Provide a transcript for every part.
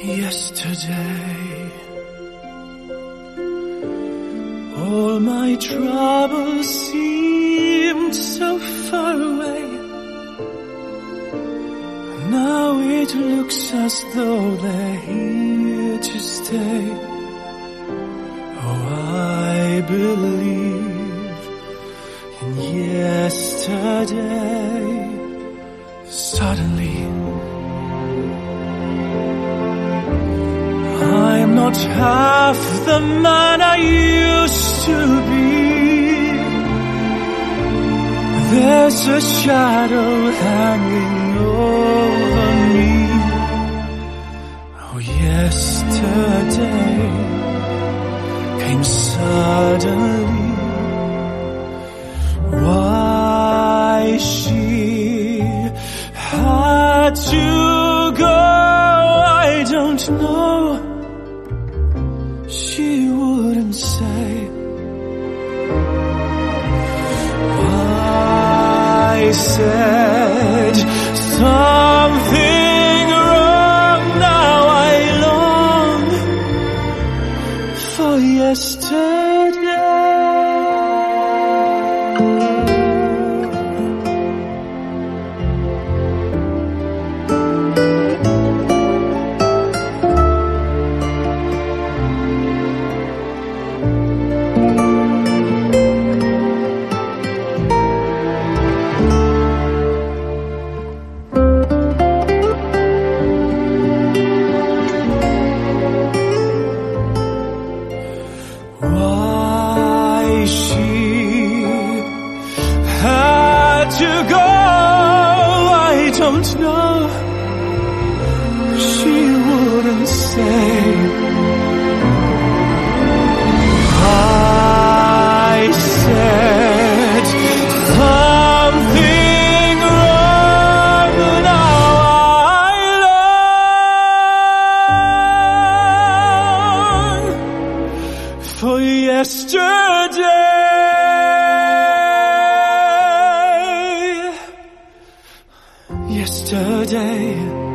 Yesterday, all my troubles seemed so far away. Now it looks as though they're here to stay. Oh, I believe in yesterday. Suddenly, I'm not half the man I used to be. There's a shadow hanging over me. Oh, yesterday came suddenly. Why she had to go, I don't know. She wouldn't say. I said something wrong. Now I long for yesterday. Why she had to go, I don't know. She wouldn't say. I said something wrong. Now I long for yesterday. Yesterday,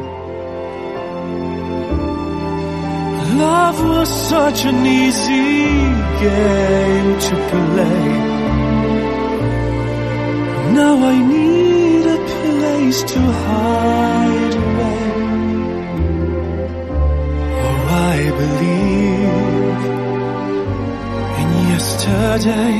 love was such an easy game to play. Now I need a place to hide away. Oh, I believe in yesterday.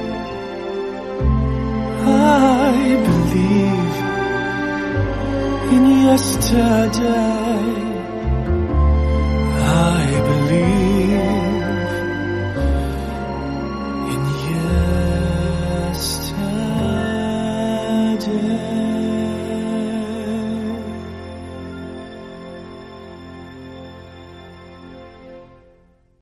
I believe in yesterday. I believe